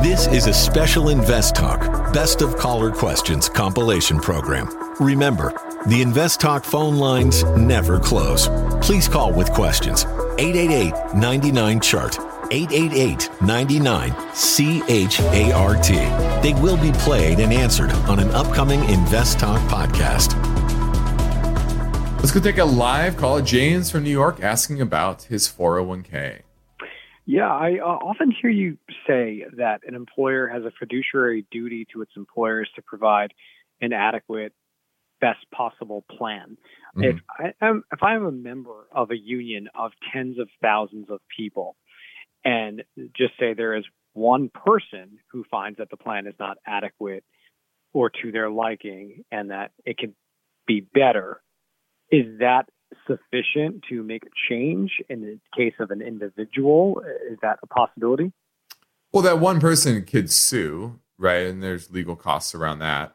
This is a special Invest Talk Best of Caller Questions compilation program. Remember, the Invest Talk phone lines never close. Please call with questions. 888-99-CHART. 888-99-CHART. They will be played and answered on an upcoming Invest Talk podcast. Let's go take a live call. James from New York asking about his 401k. Yeah, I often hear you say that an employer has a fiduciary duty to its employers to provide an adequate, best possible plan. Mm-hmm. If I'm a member of a union of tens of thousands of people, and just say there is one person who finds that the plan is not adequate or to their liking and that it can be better, is that sufficient to make a change in the case of an individual? Is that a possibility? Well, that one person could sue, right? And there's legal costs around that.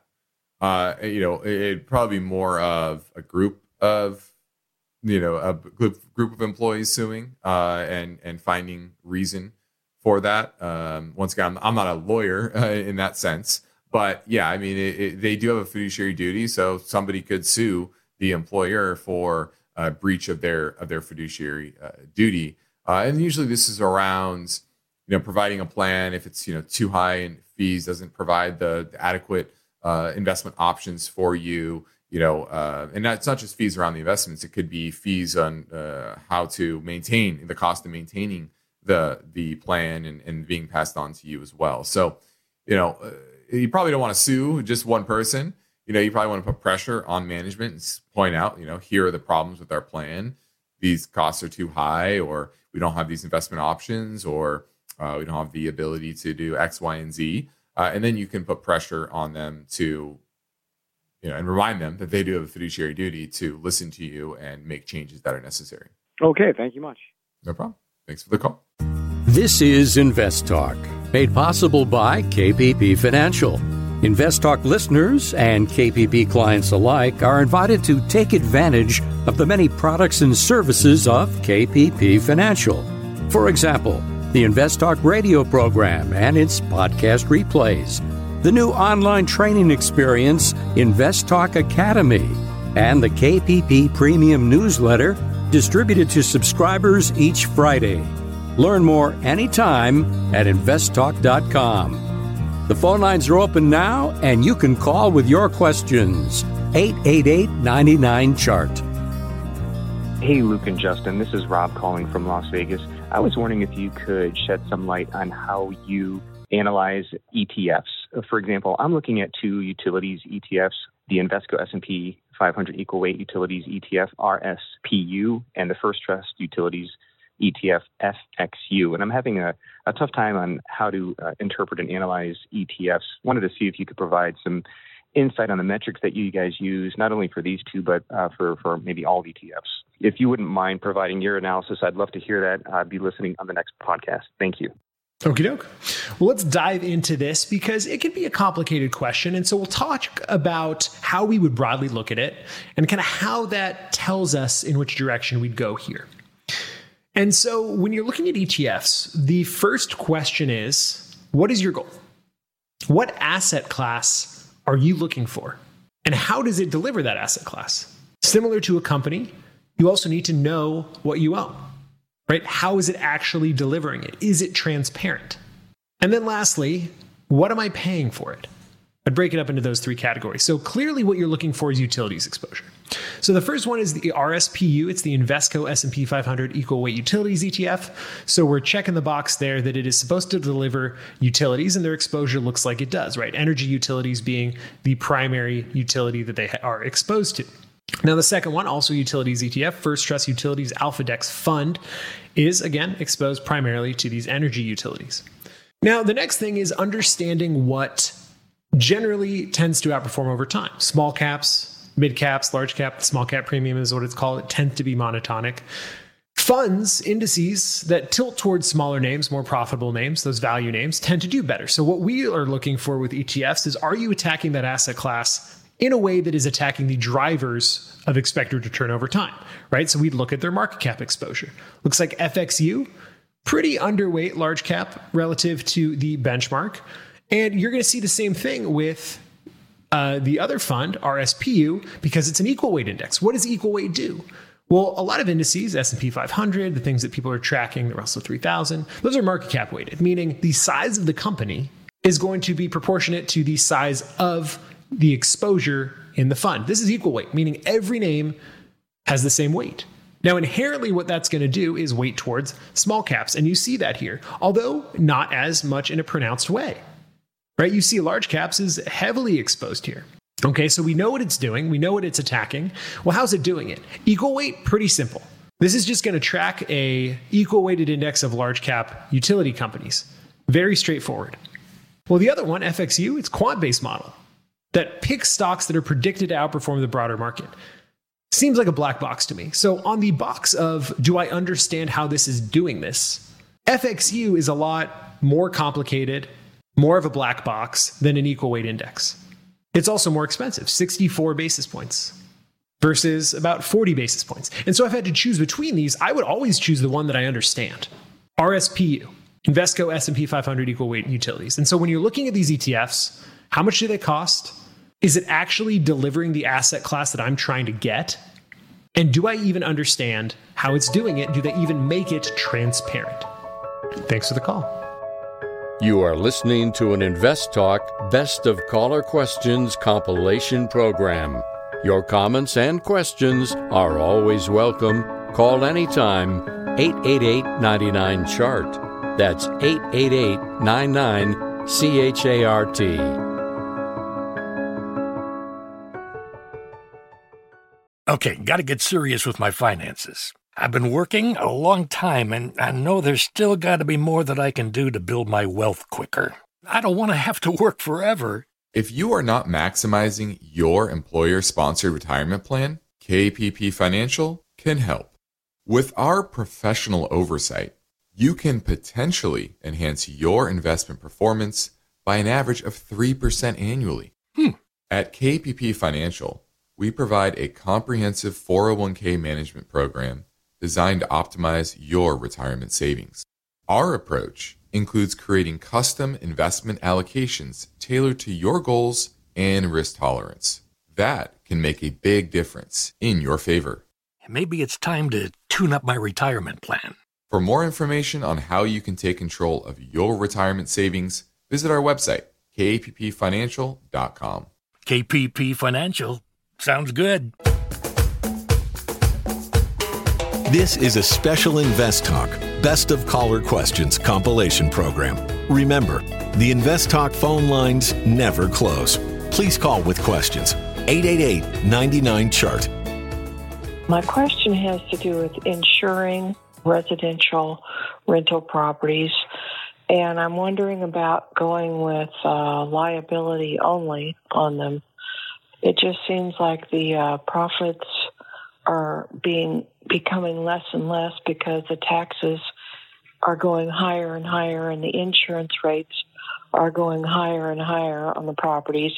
It'd probably be more of a group of, a group of employees suing and finding reason for that. Once again, I'm not a lawyer in that sense, but yeah, I mean, they do have a fiduciary duty, so somebody could sue the employer for breach of their fiduciary duty, and usually this is around providing a plan if it's too high in fees, doesn't provide the adequate investment options for you. And it's not just fees around the investments. It could be fees on how to maintain the cost of maintaining the plan and being passed on to you as well. So, you probably don't want to sue just one person. You probably want to put pressure on management and point out, here are the problems with our plan. These costs are too high, or we don't have these investment options, or we don't have the ability to do X, Y, and Z. And then you can put pressure on them to, and remind them that they do have a fiduciary duty to listen to you and make changes that are necessary. Okay, thank you much. No problem. Thanks for the call. This is Invest Talk, made possible by KPP Financial. Invest Talk listeners and KPP clients alike are invited to take advantage of the many products and services of KPP Financial. For example, the Invest Talk radio program and its podcast replays, the new online training experience, Invest Talk Academy, and the KPP Premium newsletter distributed to subscribers each Friday. Learn more anytime at investtalk.com. The phone lines are open now, and you can call with your questions. 888-99-CHART. Hey, Luke and Justin. This is Rob calling from Las Vegas. I was wondering if you could shed some light on how you analyze ETFs. For example, I'm looking at two utilities ETFs, the Invesco S&P 500 Equal Weight Utilities ETF, RSPU, and the First Trust Utilities ETF, FXU. And I'm having a tough time on how to interpret and analyze ETFs. Wanted to see if you could provide some insight on the metrics that you guys use, not only for these two, but for maybe all ETFs. If you wouldn't mind providing your analysis, I'd love to hear that. I'd be listening on the next podcast. Thank you. Okie doke. Well, let's dive into this because it can be a complicated question. And so we'll talk about how we would broadly look at it and kind of how that tells us in which direction we'd go here. And so when you're looking at ETFs, the first question is, what is your goal? What asset class are you looking for? And how does it deliver that asset class? Similar to a company, you also need to know what you own, right? How is it actually delivering it? Is it transparent? And then lastly, what am I paying for it? I'd break it up into those three categories. So clearly what you're looking for is utilities exposure. So the first one is the RSPU. It's the Invesco S&P 500 Equal Weight Utilities ETF. So we're checking the box there that it is supposed to deliver utilities, and their exposure looks like it does, right? Energy utilities being the primary utility that they are exposed to. Now, the second one, also utilities ETF, First Trust Utilities AlphaDex Fund, is again exposed primarily to these energy utilities. Now, the next thing is understanding what generally tends to outperform over time. Small caps, mid caps, large cap, small cap premium is what it's called. It tends to be monotonic. Funds, indices that tilt towards smaller names, more profitable names, those value names, tend to do better. So what we are looking for with ETFs is, are you attacking that asset class in a way that is attacking the drivers of expected return over time, right? So we'd look at their market cap exposure. Looks like FXU pretty underweight large cap relative to the benchmark. And you're going to see the same thing with the other fund, RSPU, because it's an equal weight index. What does equal weight do? Well, a lot of indices, S&P 500, the things that people are tracking, the Russell 3000, those are market cap weighted, meaning the size of the company is going to be proportionate to the size of the exposure in the fund. This is equal weight, meaning every name has the same weight. Now, inherently, what that's going to do is weight towards small caps. And you see that here, although not as much in a pronounced way, right? You see large caps is heavily exposed here. Okay, so we know what it's doing. We know what it's attacking. Well, how's it doing it? Equal weight, pretty simple. This is just going to track a equal weighted index of large cap utility companies. Very straightforward. Well, the other one, FXU, it's quant-based model that picks stocks that are predicted to outperform the broader market. Seems like a black box to me. So on the box of, do I understand how this is doing this? FXU is a lot more complicated, more of a black box than an equal weight index. It's also more expensive, 64 basis points versus about 40 basis points. And so if I had to choose between these, I would always choose the one that I understand. RSPU, Invesco S&P 500 equal weight utilities. And so when you're looking at these ETFs, how much do they cost? Is it actually delivering the asset class that I'm trying to get? And do I even understand how it's doing it? Do they even make it transparent? Thanks for the call. You are listening to an Invest Talk Best of Caller Questions compilation program. Your comments and questions are always welcome. Call anytime, 888-99-CHART. That's 888-99-CHART. Okay, got to get serious with my finances. I've been working a long time, and I know there's still got to be more that I can do to build my wealth quicker. I don't want to have to work forever. If you are not maximizing your employer-sponsored retirement plan, KPP Financial can help. With our professional oversight, you can potentially enhance your investment performance by an average of 3% annually. At KPP Financial, we provide a comprehensive 401k management program designed to optimize your retirement savings. Our approach includes creating custom investment allocations tailored to your goals and risk tolerance. That can make a big difference in your favor. Maybe it's time to tune up my retirement plan. For more information on how you can take control of your retirement savings, visit our website, kppfinancial.com. KPP Financial. Sounds good. This is a special Invest Talk Best of Caller Questions compilation program. Remember, the Invest Talk phone lines never close. Please call with questions. 888-99-CHART. My question has to do with insuring residential rental properties, and I'm wondering about going with liability only on them. It just seems like the profits are becoming less and less because the taxes are going higher and higher and the insurance rates are going higher and higher on the properties.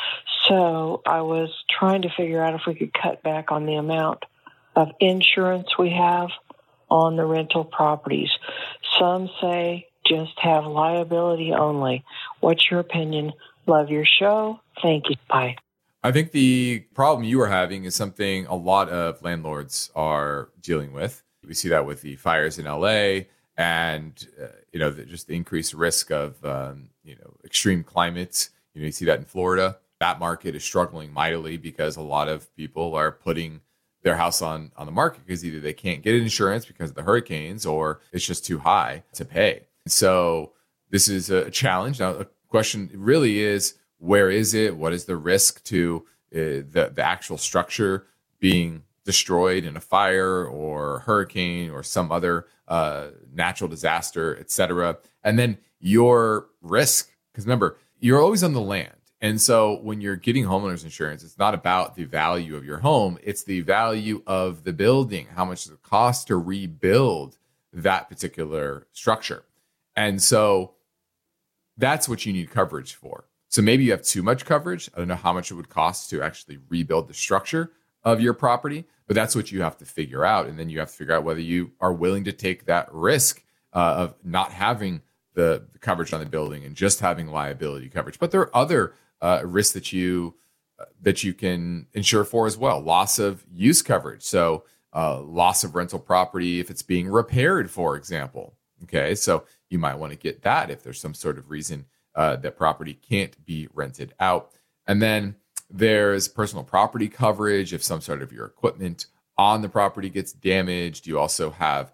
So I was trying to figure out if we could cut back on the amount of insurance we have on the rental properties. Some say just have liability only. What's your opinion? Love your show. Thank you. Bye. I think the problem you are having is something a lot of landlords are dealing with. We see that with the fires in LA and, just the increased risk of, extreme climates. You see that in Florida. That market is struggling mightily because a lot of people are putting their house on the market because either they can't get insurance because of the hurricanes or it's just too high to pay. So this is a challenge. Now, the question really is, where is it? What is the risk to the actual structure being destroyed in a fire or a hurricane or some other natural disaster, et cetera? And then your risk, because remember, you're always on the land. And so when you're getting homeowners insurance, it's not about the value of your home. It's the value of the building. How much does it cost to rebuild that particular structure? And so that's what you need coverage for. So maybe you have too much coverage. I don't know how much it would cost to actually rebuild the structure of your property, but that's what you have to figure out. And then you have to figure out whether you are willing to take that risk of not having the coverage on the building and just having liability coverage. But there are other risks that you can insure for as well. Loss of use coverage. So loss of rental property if it's being repaired, for example. Okay, so you might want to get that if there's some sort of reason that property can't be rented out. And then there's personal property coverage if some sort of your equipment on the property gets damaged. You also have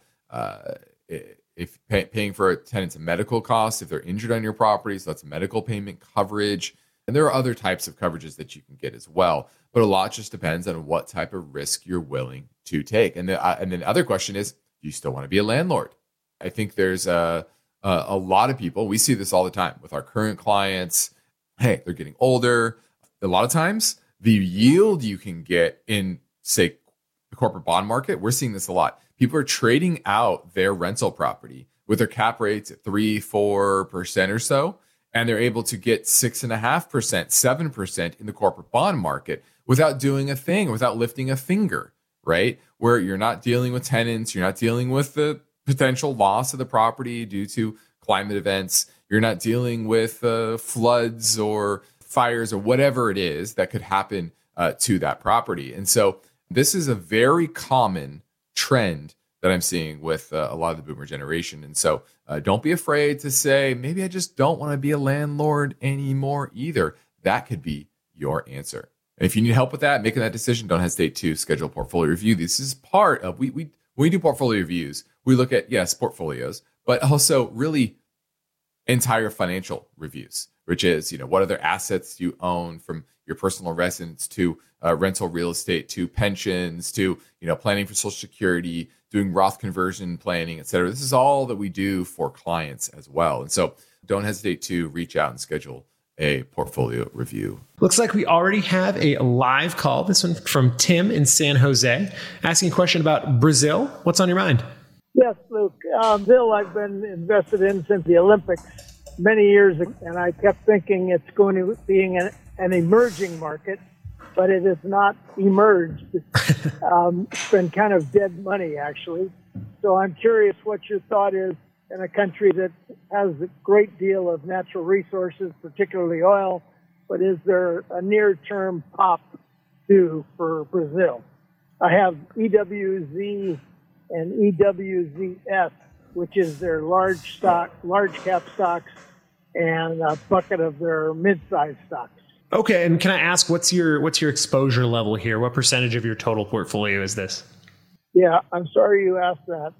if paying for a tenant's medical costs if they're injured on your property, so that's medical payment coverage. And there are other types of coverages that you can get as well. But a lot just depends on what type of risk you're willing to take. And then the other question is, do you still want to be a landlord? I think there's a lot of people, we see this all the time with our current clients. Hey, they're getting older. A lot of times the yield you can get in, say, the corporate bond market, we're seeing this a lot. People are trading out their rental property with their cap rates at 3-4% or so. And they're able to get 6.5%, 7% in the corporate bond market without doing a thing, without lifting a finger, right? Where you're not dealing with tenants, you're not dealing with the potential loss of the property due to climate events, you're not dealing with floods or fires or whatever it is that could happen to that property. And so this is a very common trend that I'm seeing with a lot of the boomer generation. And so don't be afraid to say, maybe I just don't want to be a landlord anymore either. That could be your answer. And if you need help with that, making that decision, don't hesitate to schedule a portfolio review. This is part of, when we do portfolio reviews, we look at, yes, portfolios, but also really entire financial reviews, which is, what other assets you own, from your personal residence to rental real estate to pensions to, planning for Social Security, doing Roth conversion planning, et cetera. This is all that we do for clients as well. And so don't hesitate to reach out and schedule a portfolio review. Looks like we already have a live call. This one from Tim in San Jose, asking a question about Brazil. What's on your mind? Yes, Luke. Brazil, I've been invested in since the Olympics many years ago, and I kept thinking it's going to be an emerging market, but it has not emerged. It's been kind of dead money, actually. So I'm curious what your thought is in a country that has a great deal of natural resources, particularly oil, but is there a near-term pop due for Brazil? I have EWZ and EWZS, which is their large cap stocks, and a bucket of their mid-sized stocks. Okay, and can I ask what's your exposure level here? What percentage of your total portfolio is this? Yeah, I'm sorry you asked that.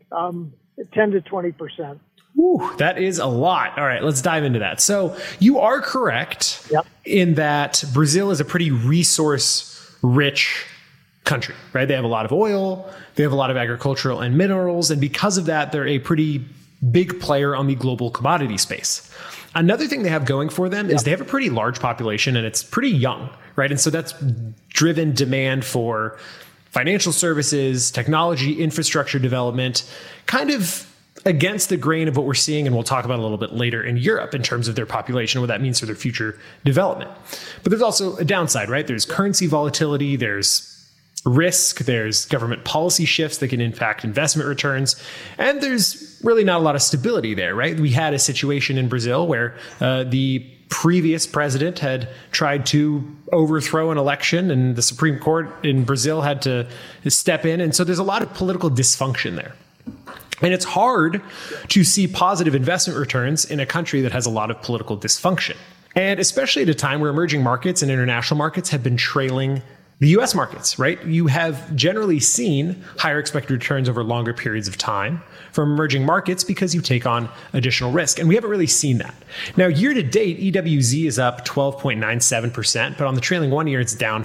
10 to 20%. Ooh, that is a lot. All right, let's dive into that. So you are correct in that Brazil is a pretty resource-rich country, right? They have a lot of oil, they have a lot of agricultural and minerals, and because of that, they're a pretty big player on the global commodity space. Another thing they have going for them is they have a pretty large population and it's pretty young, right? And so that's driven demand for financial services, technology, infrastructure development, kind of against the grain of what we're seeing, and we'll talk about a little bit later, in Europe in terms of their population and what that means for their future development. But there's also a downside, right? There's currency volatility, there's risk, there's government policy shifts that can impact investment returns, and there's really not a lot of stability there, right? We had a situation in Brazil where the previous president had tried to overthrow an election and the Supreme Court in Brazil had to step in. And so there's a lot of political dysfunction there. And it's hard to see positive investment returns in a country that has a lot of political dysfunction. And especially at a time where emerging markets and international markets have been trailing the US markets, right? You have generally seen higher expected returns over longer periods of time from emerging markets because you take on additional risk. And we haven't really seen that. Now, year to date, EWZ is up 12.97%, but on the trailing 1 year, it's down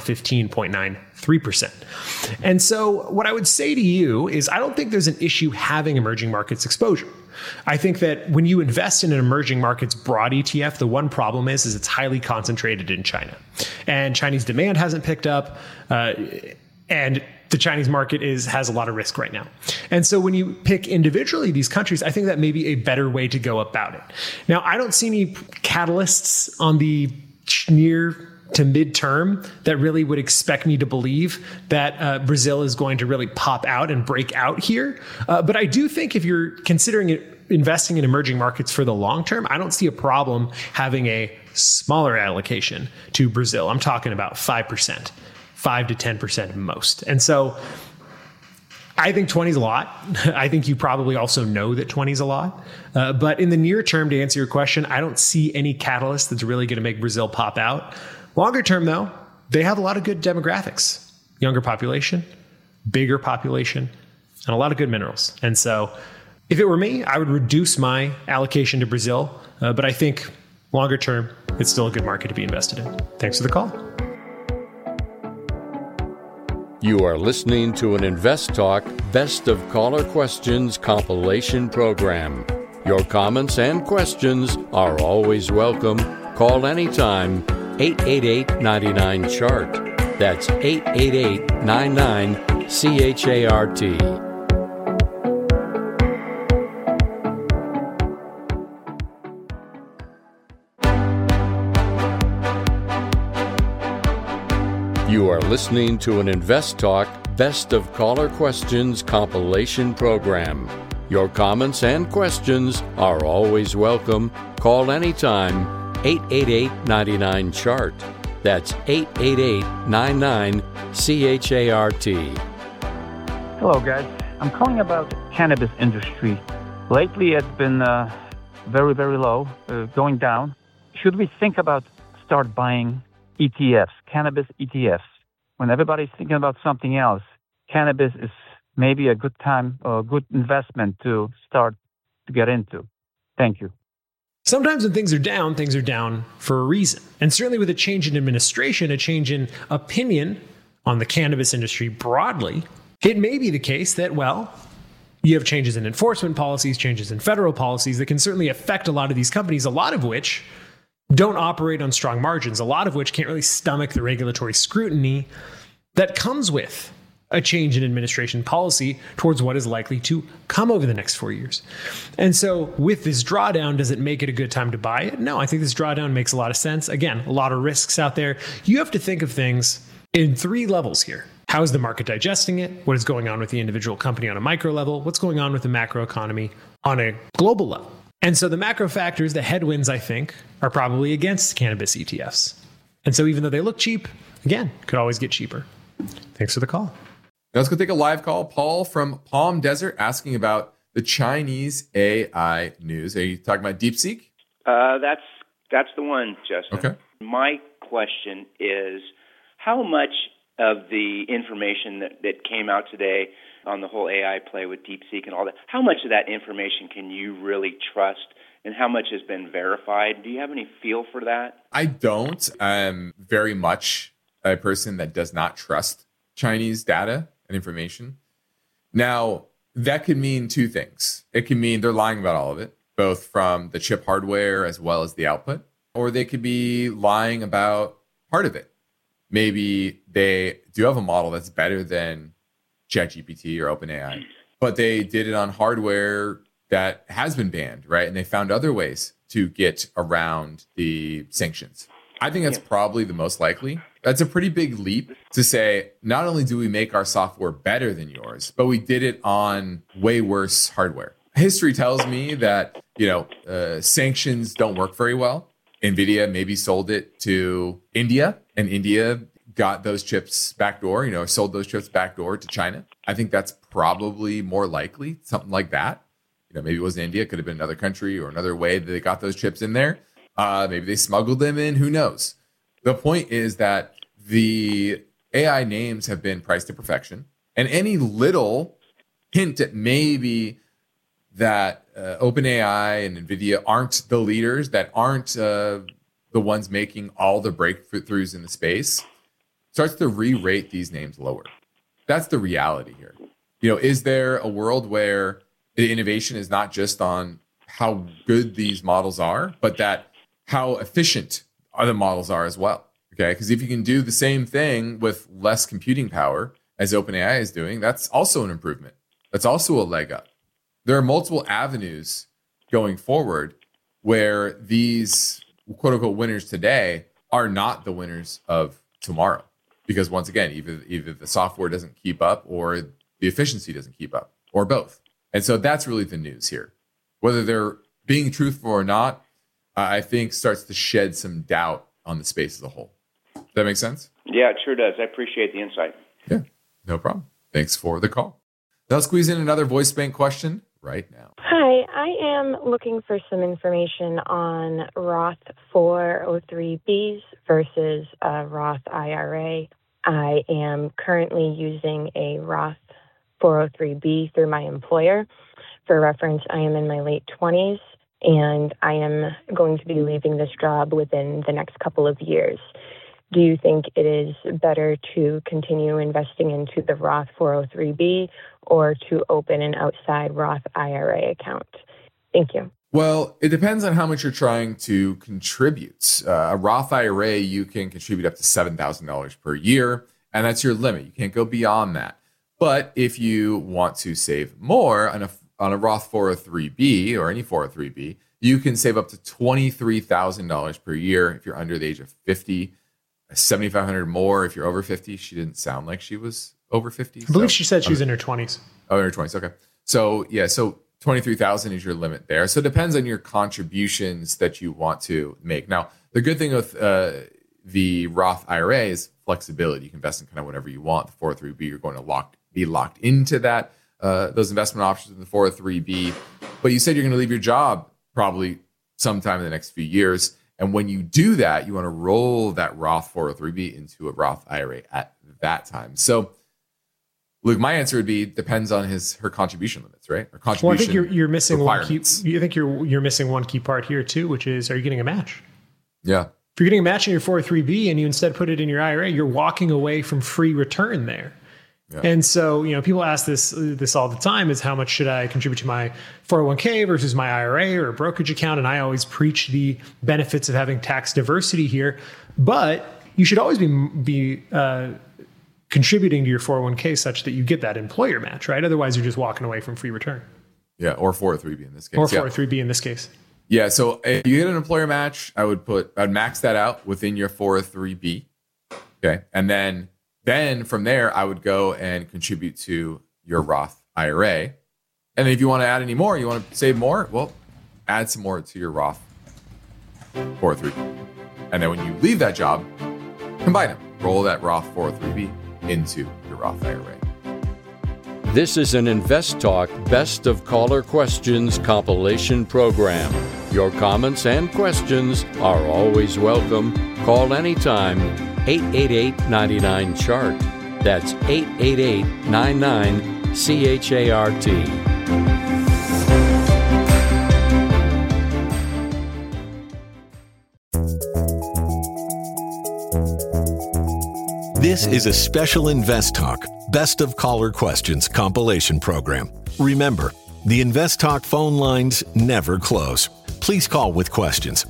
15.93%. And so what I would say to you is I don't think there's an issue having emerging markets exposure. I think that when you invest in an emerging markets broad ETF, the one problem is it's highly concentrated in China. And Chinese demand hasn't picked up, and the Chinese market has a lot of risk right now. And so when you pick individually these countries, I think that may be a better way to go about it. Now, I don't see any catalysts on the near to midterm that really would expect me to believe that Brazil is going to really pop out and break out here. But I do think if you're considering it investing in emerging markets for the long term, I don't see a problem having a smaller allocation to Brazil. I'm talking about 5%, 5 to 10% most. And so I think 20 is a lot. I think you probably also know that 20 is a lot. But in the near term, to answer your question, I don't see any catalyst that's really going to make Brazil pop out. Longer term, though, they have a lot of good demographics. Younger population, bigger population, and a lot of good minerals. And so if it were me, I would reduce my allocation to Brazil. But I think longer term, it's still a good market to be invested in. Thanks for the call. You are listening to an Invest Talk Best of Caller Questions compilation program. Your comments and questions are always welcome. Call anytime, 888-99-CHART. That's 888-99-CHART. You are listening to an Invest Talk Best of Caller Questions compilation program. Your comments and questions are always welcome. Call anytime, 888-99-CHART. That's 888-99-CHART. Hello, guys. I'm calling about cannabis industry. Lately, it's been very, very low, going down. Should we think about start buying ETFs, cannabis ETFs? When everybody's thinking about something else, cannabis is maybe a good time or a good investment to start to get into. Thank you. Sometimes when things are down for a reason. And certainly with a change in administration, a change in opinion on the cannabis industry broadly, it may be the case that, well, you have changes in enforcement policies, changes in federal policies that can certainly affect a lot of these companies, a lot of which don't operate on strong margins, a lot of which can't really stomach the regulatory scrutiny that comes with a change in administration policy towards what is likely to come over the next 4 years. And so with this drawdown, does it make it a good time to buy it? No, I think this drawdown makes a lot of sense. Again, a lot of risks out there. You have to think of things in 3 levels here. How is the market digesting it? What is going on with the individual company on a micro level? What's going on with the macroeconomy on a global level? And so the macro factors, the headwinds, I think, are probably against cannabis ETFs. And so even though they look cheap, again, could always get cheaper. Thanks for the call. Now let's go take a live call. Paul from Palm Desert asking about the Chinese AI news. Are you talking about DeepSeek? That's the one, Justin. Okay. My question is, how much of the information that came out today on the whole AI play with DeepSeek and all that, how much of that information can you really trust and how much has been verified? Do you have any feel for that? I don't. I'm very much a person that does not trust Chinese data and information. Now, that could mean 2 things. It can mean they're lying about all of it, both from the chip hardware as well as the output, or they could be lying about part of it. Maybe they do have a model that's better than ChatGPT or OpenAI, but they did it on hardware that has been banned, right? And they found other ways to get around the sanctions. I think that's probably the most likely. That's a pretty big leap to say, not only do we make our software better than yours, but we did it on way worse hardware. History tells me that, sanctions don't work very well. NVIDIA maybe sold it to India, and India got those chips backdoor, sold those chips backdoor to China. I think that's probably more likely, something like that. Maybe it wasn't India, it could have been another country or another way that they got those chips in there. Maybe they smuggled them in, who knows? The point is that the AI names have been priced to perfection, and any little hint at maybe that OpenAI and NVIDIA aren't the leaders, that aren't the ones making all the breakthroughs in the space, starts to re-rate these names lower. That's the reality here. Is there a world where the innovation is not just on how good these models are, but that how efficient other models are as well? Okay, because if you can do the same thing with less computing power as OpenAI is doing, that's also an improvement. That's also a leg up. There are multiple avenues going forward where these quote unquote winners today are not the winners of tomorrow. Because once again, either the software doesn't keep up or the efficiency doesn't keep up, or both. And so that's really the news here. whether they're being truthful or not, I think starts to shed some doubt on the space as a whole. Does that make sense? Yeah, it sure does. I appreciate the insight. Yeah, no problem. Thanks for the call. Now, let's squeeze in another voice bank question right now. Hi, I am looking for some information on Roth 403Bs versus a Roth IRA. I am currently using a Roth 403B through my employer. For reference, I am in my late 20s, and I am going to be leaving this job within the next couple of years. Do you think it is better to continue investing into the Roth 403B or to open an outside Roth IRA account? Thank you. Well, it depends on how much you're trying to contribute. A Roth IRA, you can contribute up to $7,000 per year, and that's your limit. You can't go beyond that. But if you want to save more on a Roth 403B or any 403B, you can save up to $23,000 per year if you're under the age of 50, $7,500 more if you're over 50. She didn't sound like she was over 50. I believe she said she was in her 20s. Oh, in her 20s. Okay. So, yeah, so 23,000 is your limit there. So it depends on your contributions that you want to make. Now, the good thing with the Roth IRA is flexibility. You can invest in kind of whatever you want. The 403B, you're going to be locked into that, those investment options in the 403B. But you said you're going to leave your job probably sometime in the next few years. And when you do that, you want to roll that Roth 403B into a Roth IRA at that time. So, Luke, my answer would be depends on her contribution limits, right? Or contribution. Well, I think you're missing one key. You think you're missing one key part here too, which is, are you getting a match? Yeah. If you're getting a match in your 403B and you instead put it in your IRA, you're walking away from free return there. Yeah. And so, people ask this all the time is how much should I contribute to my 401k versus my IRA or a brokerage account? And I always preach the benefits of having tax diversity here, but you should always be contributing to your 401k such that you get that employer match, right? Otherwise, you're just walking away from free return. Yeah, or 403B in this case. Or 403B in this case. Yeah, so if you get an employer match, I'd max that out within your 403B. Okay, and then from there, I would go and contribute to your Roth IRA. And then if you want to add any more, you want to save more, well, add some more to your Roth 403B. And then when you leave that job, combine them. Roll that Roth 403B into your Roth IRA. This is an Invest Talk Best of Caller Questions compilation program. Your comments and questions are always welcome. Call anytime. 888-99-CHART. That's 888-99-CHART. This is a special Invest Talk Best of Caller Questions compilation program. Remember, the Invest Talk phone lines never close. Please call with questions.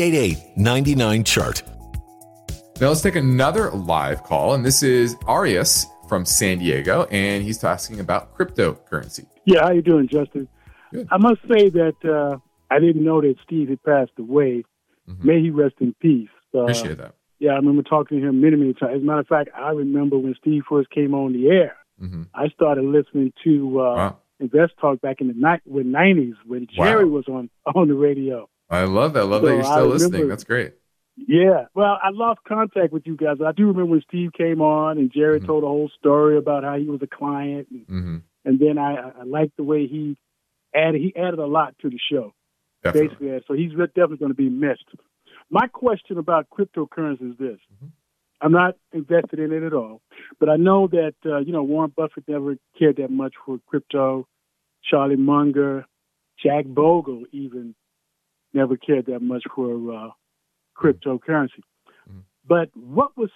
888-99-CHART. Now let's take another live call, and this is Arias from San Diego, and he's asking about cryptocurrency. Yeah, how you doing, Justin? Good. I must say that I didn't know that Steve had passed away. Mm-hmm. May he rest in peace. Appreciate that. Yeah, I remember talking to him many, many times. As a matter of fact, I remember when Steve first came on the air. Mm-hmm. I started listening to Invest Talk back in the 90s when Jerry was on the radio. I love that. I love that you're still listening. That's great. Yeah. Well, I lost contact with you guys. I do remember when Steve came on and Jerry told a whole story about how he was a client. And then I liked the way he added a lot to the show. Definitely. Basically. So he's definitely going to be missed. My question about cryptocurrency is this. I'm not invested in it at all, but I know that, Warren Buffett never cared that much for crypto. Charlie Munger, Jack Bogle even never cared that much for cryptocurrency. But what was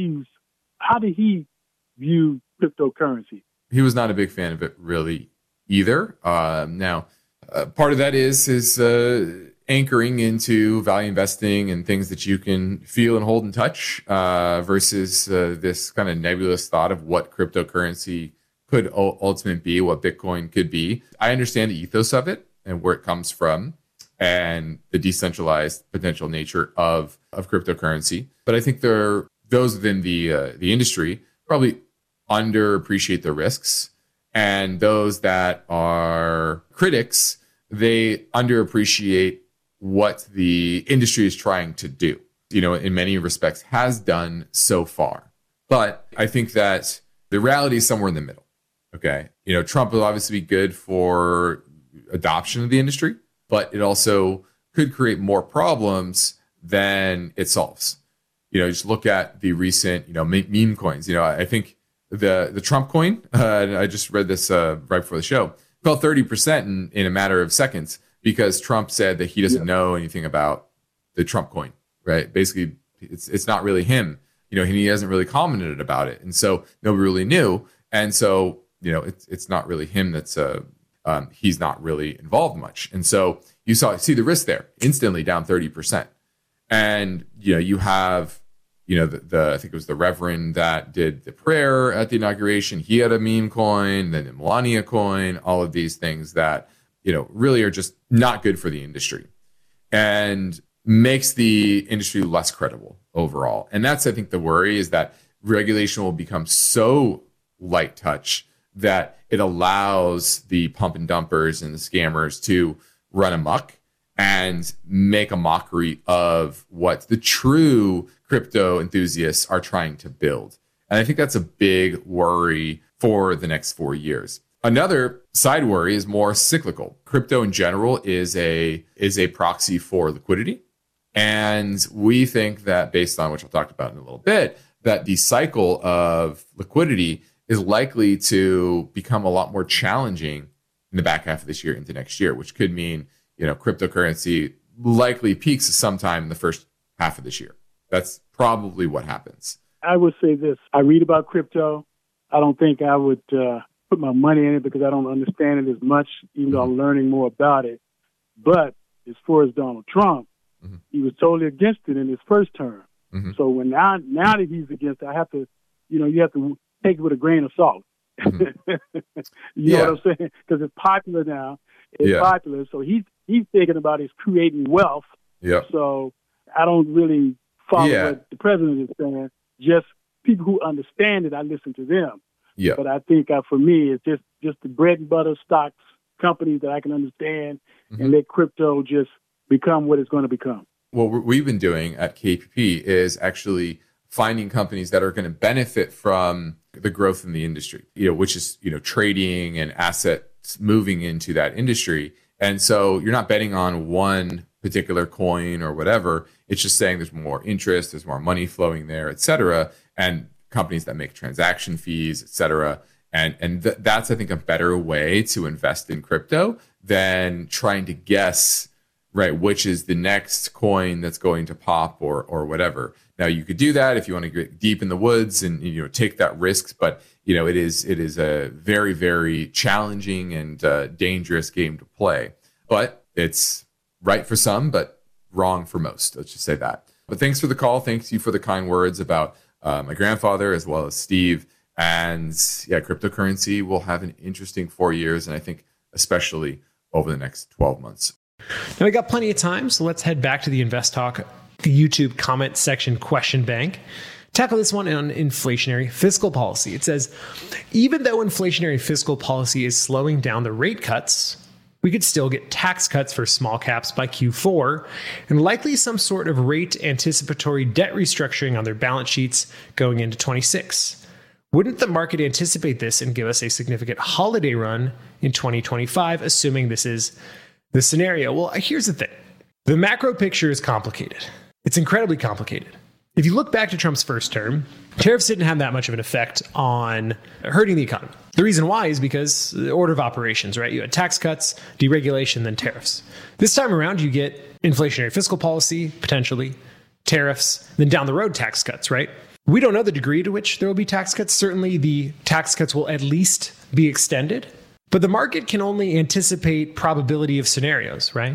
how did he view cryptocurrency? He was not a big fan of it really either. Now, part of that is anchoring into value investing and things that you can feel and hold and touch versus this kind of nebulous thought of what cryptocurrency could ultimately be, what Bitcoin could be. I understand the ethos of it and where it comes from and the decentralized potential nature of cryptocurrency. But I think those within the industry probably underappreciate the risks, and those that are critics they underappreciate what the industry is trying to do, in many respects has done so far. But I think that the reality is somewhere in the middle. Okay. Trump will obviously be good for adoption of the industry, but it also could create more problems than it solves. Just look at the recent, meme coins. I think the Trump coin, I just read this right before the show, fell 30% in a matter of seconds because Trump said that he doesn't know anything about the Trump coin, right? Basically, it's not really him. He hasn't really commented about it. And so nobody really knew. And so, it's not really him that's, he's not really involved much. And so you see the risk there, instantly down 30%. And, you have, I think it was the Reverend that did the prayer at the inauguration. He had a meme coin, then the Melania coin, all of these things that, really are just not good for the industry and makes the industry less credible overall. And that's, I think, the worry is that regulation will become so light touch that it allows the pump and dumpers and the scammers to run amok and make a mockery of what the true crypto enthusiasts are trying to build. And I think that's a big worry for the next 4 years. Another side worry is more cyclical. Crypto in general is a proxy for liquidity. And we think that, based on which I'll talk about in a little bit, that the cycle of liquidity is likely to become a lot more challenging in the back half of this year into next year, which could mean, cryptocurrency likely peaks sometime in the first half of this year. That's probably what happens. I would say this. I read about crypto. I don't think I would put my money in it because I don't understand it as much, even though I'm learning more about it. But as far as Donald Trump, he was totally against it in his first term. So when now that he's against it, I have to, you have to take it with a grain of salt. You know what I'm saying? Because it's popular now. It's popular. So he's thinking about is creating wealth. So I don't really follow what the president is saying. Just people who understand it, I listen to them. But I think for me, it's just the bread and butter stocks, companies that I can understand, and let crypto just become what it's going to become. What we've been doing at KPP is actually finding companies that are going to benefit from the growth in the industry, which is, trading and assets moving into that industry. And so you're not betting on one particular coin or whatever. It's just saying there's more interest, there's more money flowing there, et cetera. And companies that make transaction fees, et cetera. And that's, I think, a better way to invest in crypto than trying to guess, right, which is the next coin that's going to pop or whatever. Now, you could do that if you want to get deep in the woods and take that risk, but it is a very, very challenging and dangerous game to play. But it's right for some, but wrong for most. Let's just say that. But thanks for the call. Thanks you for the kind words about my grandfather as well as Steve. And cryptocurrency will have an interesting 4 years, and I think especially over the next 12 months. Now, we got plenty of time, so let's head back to the Invest Talk, the YouTube comment section question bank. Tackle this one on inflationary fiscal policy. It says, even though inflationary fiscal policy is slowing down the rate cuts, we could still get tax cuts for small caps by Q4 and likely some sort of rate anticipatory debt restructuring on their balance sheets going into 26. Wouldn't the market anticipate this and give us a significant holiday run in 2025, assuming this is the scenario? Well, here's the thing. The macro picture is complicated. It's incredibly complicated. If you look back to Trump's first term, tariffs didn't have that much of an effect on hurting the economy. The reason why is because the order of operations, right? You had tax cuts, deregulation, then tariffs. This time around, you get inflationary fiscal policy, potentially, tariffs, then down the road, tax cuts, right? We don't know the degree to which there will be tax cuts. Certainly, the tax cuts will at least be extended, but the market can only anticipate probability of scenarios, right?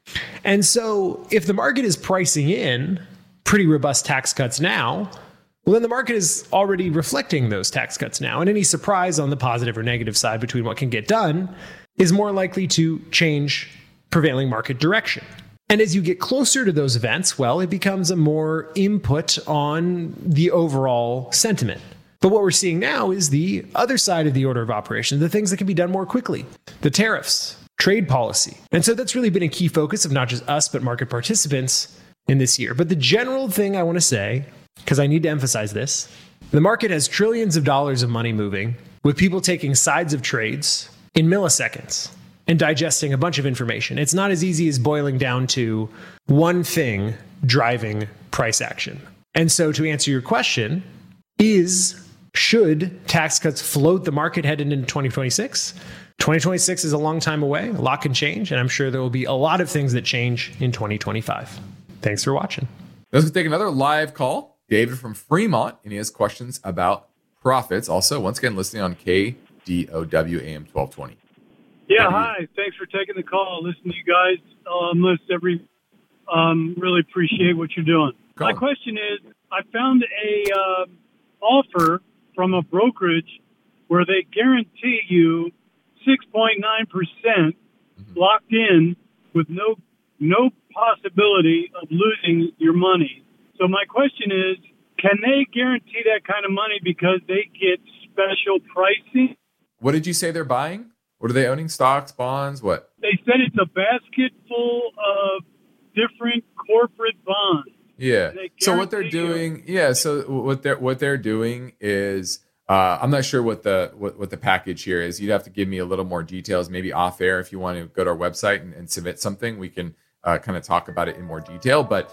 And so if the market is pricing in pretty robust tax cuts now, well, then the market is already reflecting those tax cuts now. And any surprise on the positive or negative side between what can get done is more likely to change prevailing market direction. And as you get closer to those events, well, it becomes a more input on the overall sentiment. But what we're seeing now is the other side of the order of operation, the things that can be done more quickly. The tariffs, trade policy. And so that's really been a key focus of not just us, but market participants in this year. But the general thing I want to say, because I need to emphasize this, the market has trillions of dollars of money moving, with people taking sides of trades in milliseconds and digesting a bunch of information. It's not as easy as boiling down to one thing driving price action. And so to answer your question, should tax cuts float the market heading into 2026? 2026 is a long time away. A lot can change, and I'm sure there will be a lot of things that change in 2025. Thanks for watching. Let's take another live call. David from Fremont, and he has questions about profits. Also, once again, listening on KDOW AM 1220. Yeah, hi. Thanks for taking the call. Listen to you guys almost really appreciate what you're doing. My question is, I found a offer from a brokerage where they guarantee you 6.9% locked in with no possibility of losing your money. So my question is, can they guarantee that kind of money because they get special pricing? What did you say they're buying? What are they owning? Stocks, bonds, what? They said it's a basket full of different corporate bonds. Yeah. So what they're doing, So what they're doing is, I'm not sure what the package here is. You'd have to give me a little more details, maybe off air. If you want to go to our website and submit something, we can kind of talk about it in more detail. But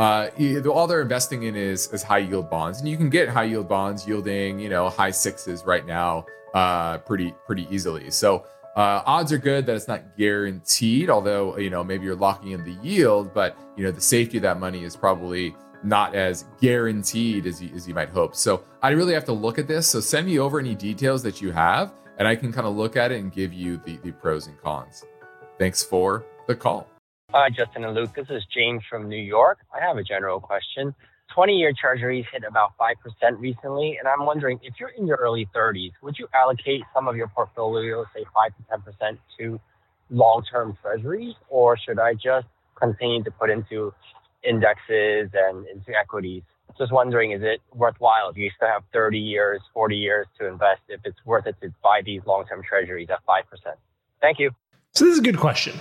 all they're investing in is high yield bonds, and you can get high yield bonds yielding, high sixes right now, pretty easily. So odds are good that it's not guaranteed, although maybe you're locking in the yield, but the safety of that money is probably not as guaranteed as you might hope. So I really have to look at this. So send me over any details that you have, and I can kind of look at it and give you the pros and cons. Thanks for the call. Hi, Justin and Luke. This is James from New York. I have a general question. 20-year treasuries hit about 5% recently, and I'm wondering, if you're in your early 30s, would you allocate some of your portfolio, say 5 to 10%, to long-term treasuries, or should I just continue to put into indexes and into equities? Just wondering, is it worthwhile if you still have 30 years, 40 years to invest, if it's worth it to buy these long-term treasuries at 5%? Thank you. So this is a good question.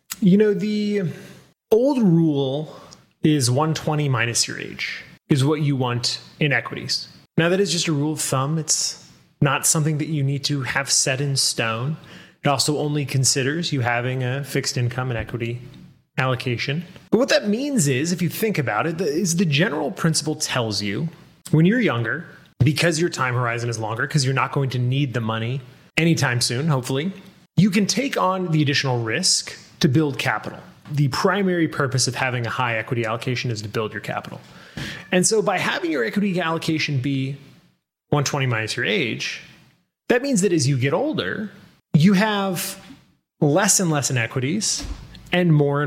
The old rule is 120 minus your age is what you want in equities. Now, that is just a rule of thumb. It's not something that you need to have set in stone. It also only considers you having a fixed income and equity allocation. But what that means is, if you think about it, is the general principle tells you when you're younger, because your time horizon is longer, because you're not going to need the money anytime soon, hopefully, you can take on the additional risk to build capital. The primary purpose of having a high equity allocation is to build your capital. And so by having your equity allocation be 120 minus your age, that means that as you get older, you have less and less in equities and more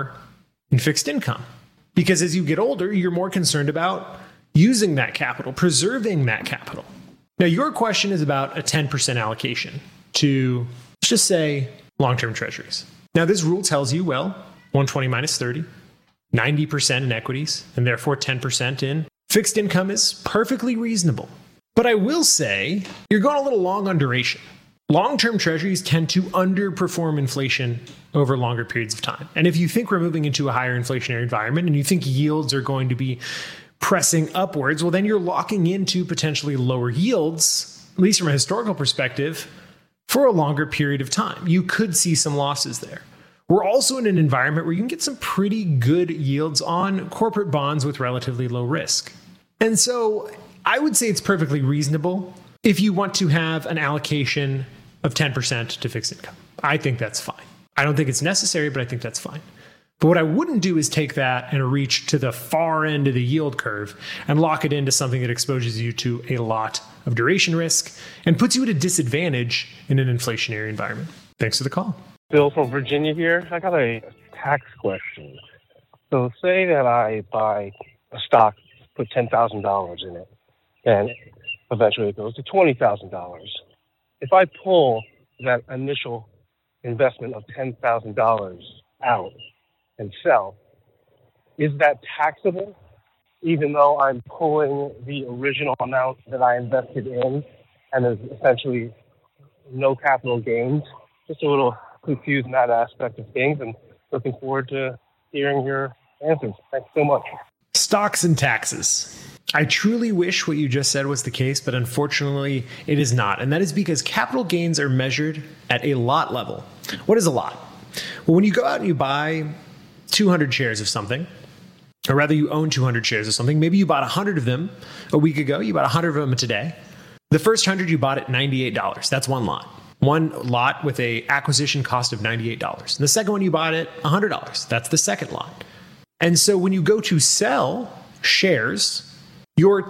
in fixed income. Because as you get older, you're more concerned about using that capital, preserving that capital. Now, your question is about a 10% allocation to, let's just say, long-term treasuries. Now, this rule tells you, 120 minus 30, 90% in equities, and therefore 10% in fixed income is perfectly reasonable. But I will say, you're going a little long on duration. Long-term treasuries tend to underperform inflation over longer periods of time. And if you think we're moving into a higher inflationary environment and you think yields are going to be pressing upwards, then you're locking into potentially lower yields, at least from a historical perspective, for a longer period of time. You could see some losses there. We're also in an environment where you can get some pretty good yields on corporate bonds with relatively low risk. And so I would say it's perfectly reasonable if you want to have an allocation of 10% to fixed income. I think that's fine. I don't think it's necessary, but I think that's fine. But what I wouldn't do is take that and reach to the far end of the yield curve and lock it into something that exposes you to a lot of duration risk and puts you at a disadvantage in an inflationary environment. Thanks for the call. Bill from Virginia here. I got a tax question. So say that I buy a stock, put $10,000 in it, and eventually it goes to $20,000. If I pull that initial investment of $10,000 out and sell, is that taxable, even though I'm pulling the original amount that I invested in and there's essentially no capital gains? Just a little confused in that aspect of things, and looking forward to hearing your answers. Thanks so much. Stocks and taxes. I truly wish what you just said was the case, but unfortunately it is not. And that is because capital gains are measured at a lot level. What is a lot? Well, when you go out and you buy 200 shares of something, or rather you own 200 shares of something, maybe you bought 100 of them a week ago, you bought 100 of them today. The first 100 you bought at $98. That's one lot. One lot with a acquisition cost of $98. And the second one you bought at $100. That's the second lot. And so when you go to sell shares, your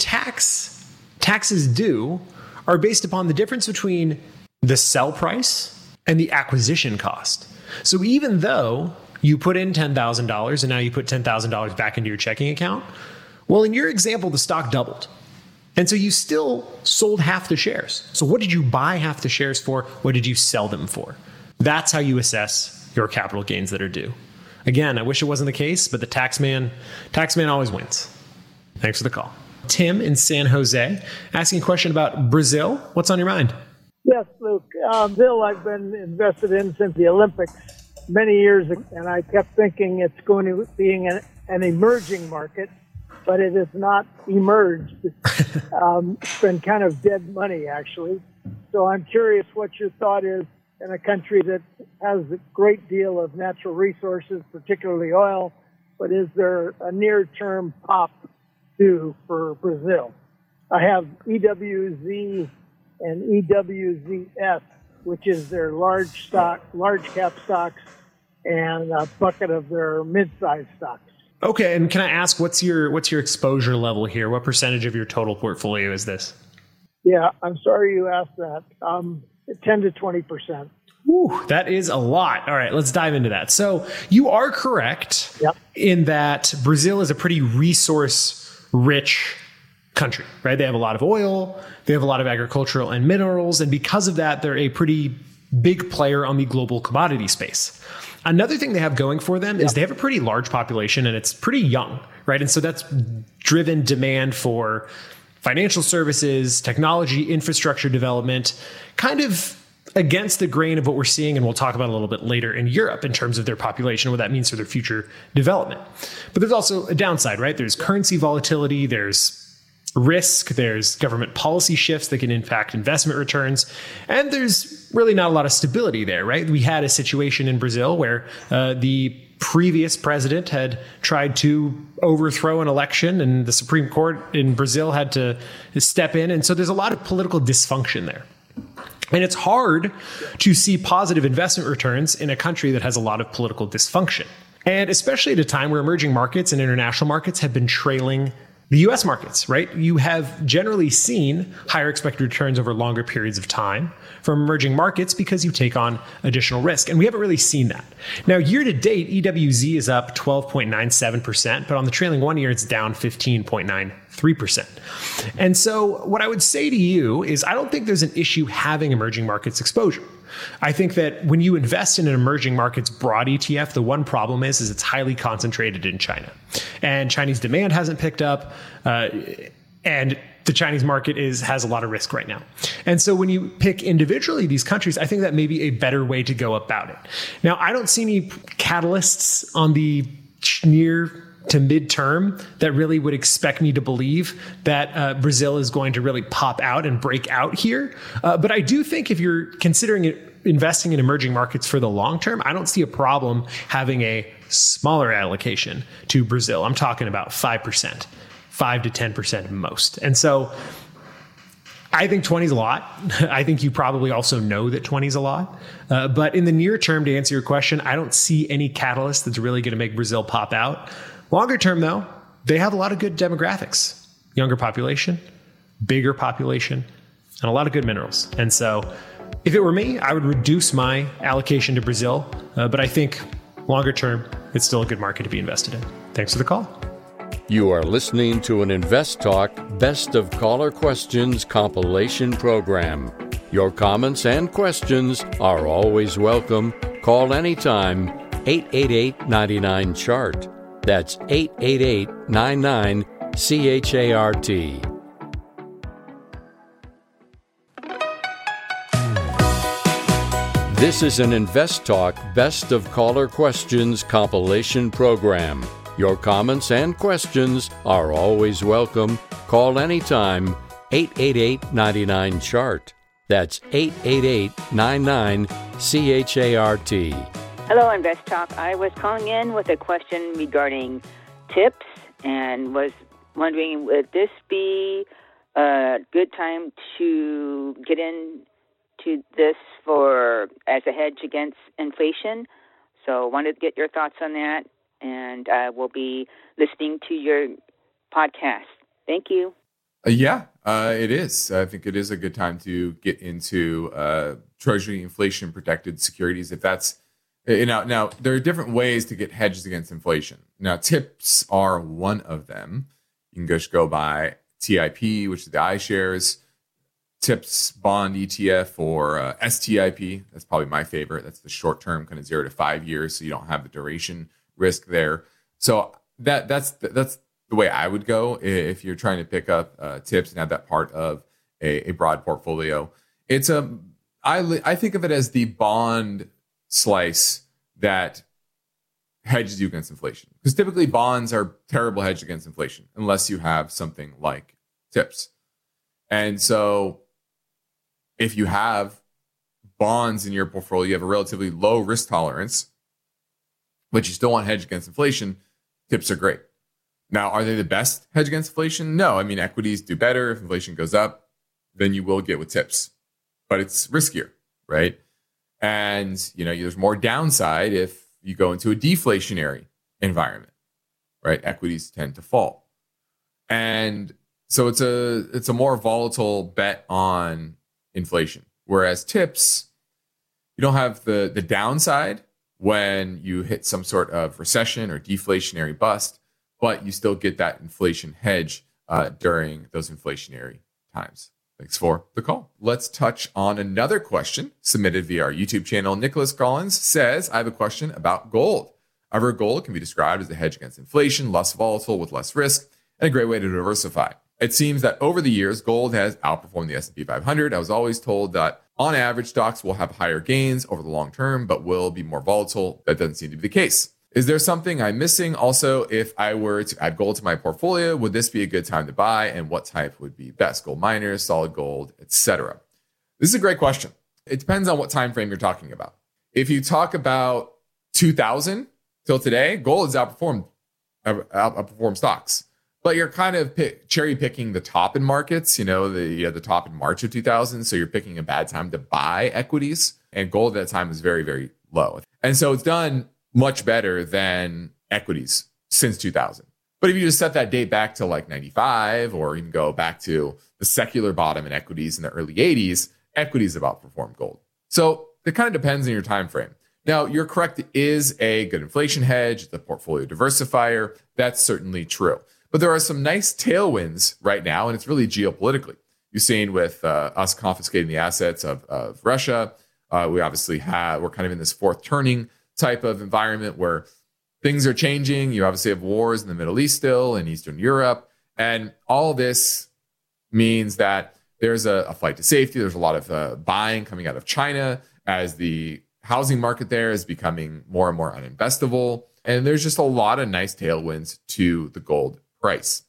taxes due are based upon the difference between the sell price and the acquisition cost. So even though you put in $10,000 and now you put $10,000 back into your checking account, well, in your example, the stock doubled. And so you still sold half the shares. So what did you buy half the shares for? What did you sell them for? That's how you assess your capital gains that are due. Again, I wish it wasn't the case, but the tax man always wins. Thanks for the call. Tim in San Jose asking a question about Brazil. What's on your mind? Yes, Luke. Bill, I've been invested in since the Olympics many years ago, and I kept thinking it's going to be an emerging market, but it has not emerged. It's been kind of dead money, actually. So I'm curious what your thought is in a country that has a great deal of natural resources, particularly oil, but is there a near-term pop due for Brazil? I have EWZ and EWZS, which is their large cap stocks, and a bucket of their mid-sized stocks. Okay, and can I ask what's your exposure level here? What percentage of your total portfolio is this? Yeah, I'm sorry you asked that. 10 to 20%. Ooh, that is a lot. All right, let's dive into that. So you are correct in that Brazil is a pretty resource-rich country, right? They have a lot of oil, they have a lot of agricultural and minerals, and because of that, they're a pretty big player on the global commodity space. Another thing they have going for them is they have a pretty large population and it's pretty young, right? And so that's driven demand for financial services, technology, infrastructure development, kind of against the grain of what we're seeing, and we'll talk about a little bit later in Europe in terms of their population and what that means for their future development. But there's also a downside, right? There's currency volatility, there's risk, there's government policy shifts that can impact investment returns, and there's really not a lot of stability there, right? We had a situation in Brazil where the previous president had tried to overthrow an election and the Supreme Court in Brazil had to step in. And so there's a lot of political dysfunction there. And it's hard to see positive investment returns in a country that has a lot of political dysfunction. And especially at a time where emerging markets and international markets have been trailing the US markets, right? You have generally seen higher expected returns over longer periods of time from emerging markets because you take on additional risk. And we haven't really seen that. Now, year to date, EWZ is up 12.97%, but on the trailing 1 year, it's down 15.93%. And so what I would say to you is I don't think there's an issue having emerging markets exposure. I think that when you invest in an emerging markets broad ETF, the one problem is it's highly concentrated in China. And Chinese demand hasn't picked up, and the Chinese market has a lot of risk right now. And so when you pick individually these countries, I think that may be a better way to go about it. Now, I don't see any catalysts on the near to midterm that really would expect me to believe that Brazil is going to really pop out and break out here. But I do think if you're considering investing in emerging markets for the long term, I don't see a problem having a smaller allocation to Brazil. I'm talking about 5%, 5 to 10% most. And so I think 20 is a lot. I think you probably also know that 20 is a lot. But in the near term, to answer your question, I don't see any catalyst that's really going to make Brazil pop out. Longer term, though, they have a lot of good demographics. Younger population, bigger population, and a lot of good minerals. And so if it were me, I would reduce my allocation to Brazil. But I think longer term, it's still a good market to be invested in. Thanks for the call. You are listening to an Invest Talk Best of Caller Questions compilation program. Your comments and questions are always welcome. Call anytime, 888-99-CHART. That's 888-99-CHART. This is an Invest Talk Best of Caller Questions compilation program. Your comments and questions are always welcome. Call anytime, 888-99-CHART. That's 888-99-CHART. Hello, Invest Talk. I was calling in with a question regarding tips and was wondering, would this be a good time to get into this as a hedge against inflation? So wanted to get your thoughts on that, and I will be listening to your podcast. Thank you. It is. I think it is a good time to get into Treasury inflation protected securities. If that's now, there are different ways to get hedges against inflation. Now, tips are one of them. You can just go by TIP, which is the iShares TIPS bond ETF, or STIP. That's probably my favorite. That's the short term, kind of 0 to 5 years, so you don't have the duration risk there. So that's the way I would go if you're trying to pick up tips and have that part of a broad portfolio. I think of it as the bond slice that hedges you against inflation, because typically bonds are terrible hedge against inflation unless you have something like tips. And so if you have bonds in your portfolio, you have a relatively low risk tolerance, but you still want hedge against inflation, tips are great. Now, are they the best hedge against inflation? No. I mean, equities do better. If inflation goes up, then you will get with tips, but it's riskier, right? And, there's more downside if you go into a deflationary environment, right? Equities tend to fall. And so it's a more volatile bet on inflation. Whereas tips, you don't have the downside when you hit some sort of recession or deflationary bust, but you still get that inflation hedge during those inflationary times. Thanks for the call. Let's touch on another question submitted via our YouTube channel. Nicholas Collins says, I have a question about gold. I've heard gold can be described as a hedge against inflation, less volatile with less risk, and a great way to diversify. It seems that over the years, gold has outperformed the S&P 500. I was always told that on average, stocks will have higher gains over the long term, but will be more volatile. That doesn't seem to be the case. Is there something I'm missing? Also, if I were to add gold to my portfolio, would this be a good time to buy? And what type would be best? Gold miners, solid gold, etc. This is a great question. It depends on what time frame you're talking about. If you talk about 2000 till today, gold has outperformed stocks. But you're kind of cherry picking the top in markets, the top in March of 2000. So you're picking a bad time to buy equities. And gold at that time was very, very low. And so it's done much better than equities since 2000. But if you just set that date back to like 95, or even go back to the secular bottom in equities in the early 80s, equities have outperformed gold. So it kind of depends on your time frame. Now, you're correct. It is a good inflation hedge, the portfolio diversifier. That's certainly true. But there are some nice tailwinds right now, and it's really geopolitically. You've seen with us confiscating the assets of Russia. We're kind of in this fourth turning type of environment where things are changing. You obviously have wars in the Middle East still, in Eastern Europe. And all this means that there's a flight to safety. There's a lot of buying coming out of China as the housing market there is becoming more and more uninvestable. And there's just a lot of nice tailwinds to the gold price.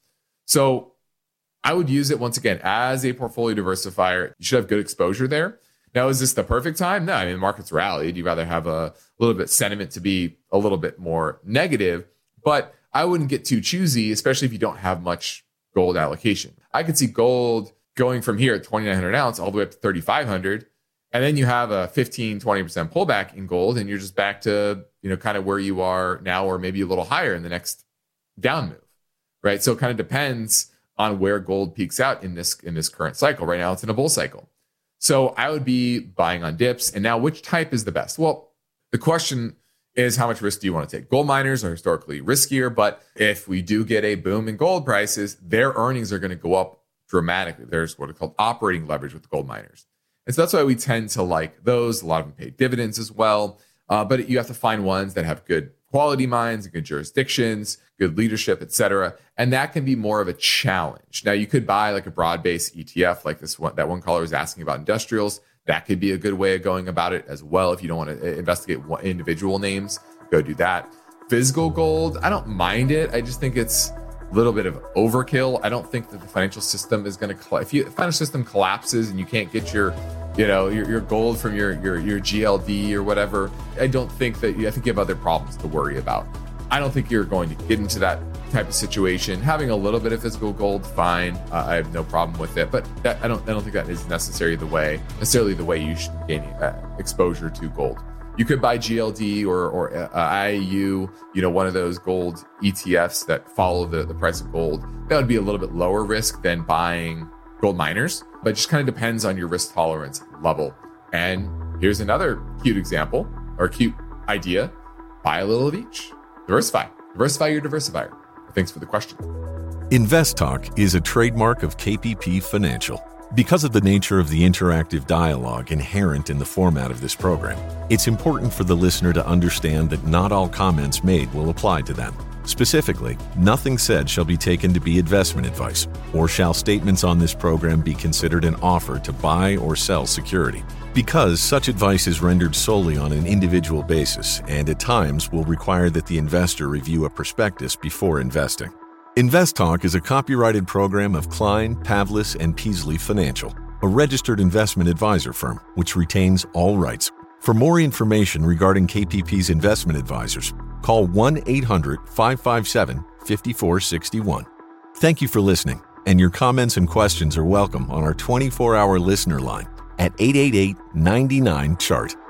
So I would use it once again as a portfolio diversifier. You should have good exposure there. Now, is this the perfect time? No, I mean, the market's rallied. You'd rather have a little bit sentiment to be a little bit more negative, but I wouldn't get too choosy, especially if you don't have much gold allocation. I could see gold going from here at 2,900 ounce all the way up to 3,500. And then you have a 15, 20% pullback in gold, and you're just back to, kind of where you are now, or maybe a little higher in the next down move, right? So it kind of depends on where gold peaks out in this current cycle. Right now, it's in a bull cycle. So I would be buying on dips. And now, which type is the best? Well, the question is, how much risk do you want to take? Gold miners are historically riskier, but if we do get a boom in gold prices, their earnings are going to go up dramatically. There's what are called operating leverage with the gold miners. And so that's why we tend to like those. A lot of them pay dividends as well. But you have to find ones that have good quality mines, good jurisdictions, good leadership, et cetera. And that can be more of a challenge. Now, you could buy like a broad-based ETF like this one, that one caller was asking about industrials. That could be a good way of going about it as well. If you don't want to investigate individual names, go do that. Physical gold, I don't mind it. I just think it's a little bit of overkill. I don't think that the financial system is going to, if the financial system collapses and you can't get your gold from your GLD or whatever, I think you have other problems to worry about. I don't think you're going to get into that type of situation. Having a little bit of physical gold, fine. I have no problem with it, but I don't think that is necessarily the way you should gain exposure to gold. You could buy GLD or IAU, one of those gold ETFs that follow the price of gold. That would be a little bit lower risk than buying gold miners, but it just kind of depends on your risk tolerance level. And here's another cute example or cute idea. Buy a little of each. Diversify your diversifier. Thanks for the question. InvestTalk is a trademark of KPP Financial. Because of the nature of the interactive dialogue inherent in the format of this program, it's important for the listener to understand that not all comments made will apply to them. Specifically, nothing said shall be taken to be investment advice, or shall statements on this program be considered an offer to buy or sell security. Because such advice is rendered solely on an individual basis and at times will require that the investor review a prospectus before investing. InvestTalk is a copyrighted program of Klein, Pavlis, and Peasley Financial, a registered investment advisor firm which retains all rights. For more information regarding KPP's investment advisors, call 1-800-557-5461. Thank you for listening, and your comments and questions are welcome on our 24-hour listener line at 888-99-CHART.